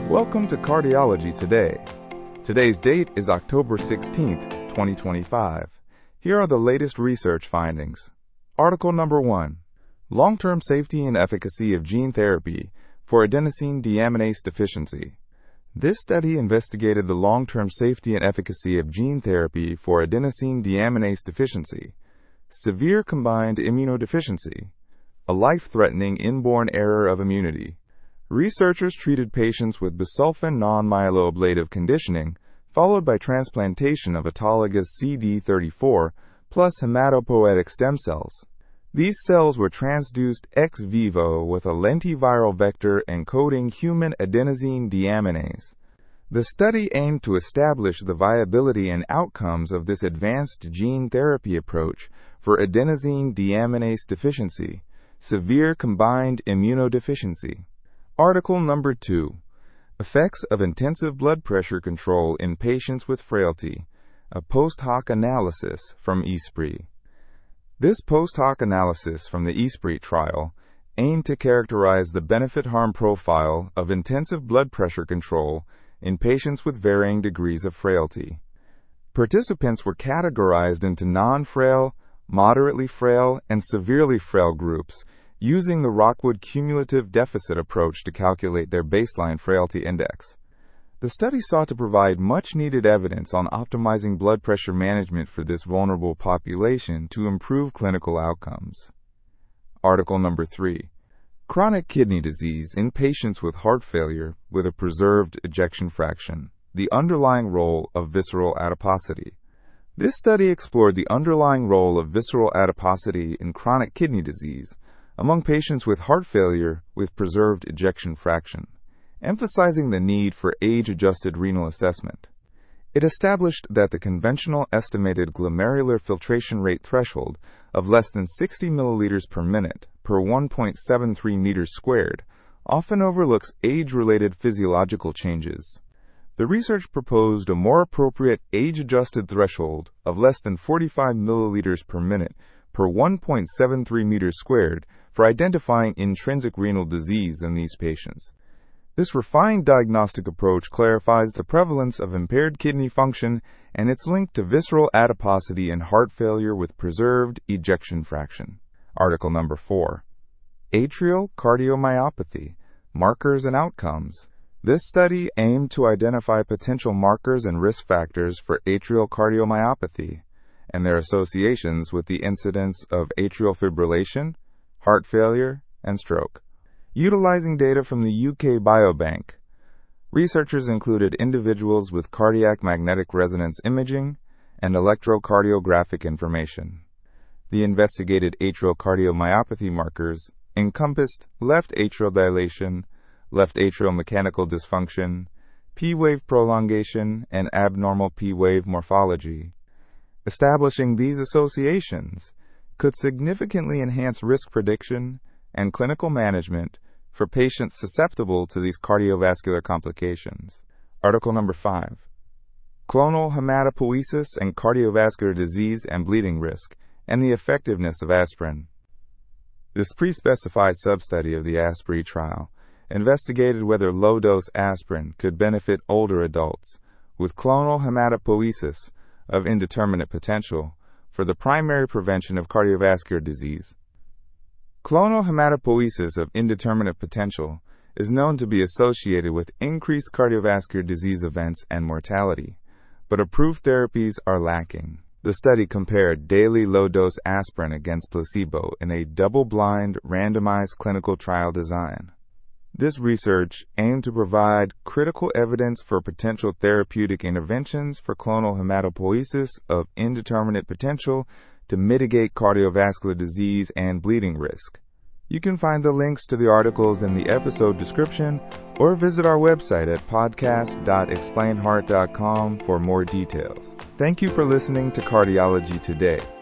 Welcome to Cardiology Today. Today's date is October 16th, 2025. Here are the latest research findings. Article number 1. Long-term safety and efficacy of gene therapy for adenosine deaminase deficiency. This study investigated the long-term safety and efficacy of gene therapy for adenosine deaminase deficiency, severe combined immunodeficiency, a life-threatening inborn error of immunity. Researchers treated patients with busulfan non-myeloablative conditioning, followed by transplantation of autologous CD34 plus hematopoietic stem cells. These cells were transduced ex vivo with a lentiviral vector encoding human adenosine deaminase. The study aimed to establish the viability and outcomes of this advanced gene therapy approach for adenosine deaminase deficiency, severe combined immunodeficiency. Article number 2. Effects of intensive blood pressure control in patients with frailty, a post-hoc analysis from ESPRI. This post-hoc analysis from the ESPRI trial aimed to characterize the benefit-harm profile of intensive blood pressure control in patients with varying degrees of frailty. Participants were categorized into non-frail, moderately frail, and severely frail groups using the Rockwood cumulative deficit approach to calculate their baseline frailty index. The study sought to provide much-needed evidence on optimizing blood pressure management for this vulnerable population to improve clinical outcomes. Article number 3. Chronic kidney disease in patients with heart failure with a preserved ejection fraction, the underlying role of visceral adiposity. This study explored the underlying role of visceral adiposity in chronic kidney disease among patients with heart failure with preserved ejection fraction, emphasizing the need for age-adjusted renal assessment. It established that the conventional estimated glomerular filtration rate threshold of less than 60 milliliters per minute per 1.73 meters squared often overlooks age-related physiological changes. The research proposed a more appropriate age-adjusted threshold of less than 45 milliliters per minute per 1.73 meters squared for identifying intrinsic renal disease in these patients. This refined diagnostic approach clarifies the prevalence of impaired kidney function and its link to visceral adiposity and heart failure with preserved ejection fraction. Article number 4. Atrial cardiomyopathy, markers and outcomes. This study aimed to identify potential markers and risk factors for atrial cardiomyopathy and their associations with the incidence of atrial fibrillation, heart failure, and stroke. Utilizing data from the UK Biobank, researchers included individuals with cardiac magnetic resonance imaging and electrocardiographic information. The investigated atrial cardiomyopathy markers encompassed left atrial dilation, left atrial mechanical dysfunction, P-wave prolongation, and abnormal P-wave morphology. Establishing these associations could significantly enhance risk prediction and clinical management for patients susceptible to these cardiovascular complications. Article number 5. Clonal hematopoiesis and cardiovascular disease and bleeding risk, and the effectiveness of aspirin. This pre-specified substudy of the ESPRI trial investigated whether low-dose aspirin could benefit older adults with clonal hematopoiesis of indeterminate potential for the primary prevention of cardiovascular disease. Clonal hematopoiesis of indeterminate potential is known to be associated with increased cardiovascular disease events and mortality, but approved therapies are lacking. The study compared daily low-dose aspirin against placebo in a double-blind, randomized clinical trial design. This research aimed to provide critical evidence for potential therapeutic interventions for clonal hematopoiesis of indeterminate potential to mitigate cardiovascular disease and bleeding risk. You can find the links to the articles in the episode description or visit our website at podcast.explainheart.com for more details. Thank you for listening to Cardiology Today.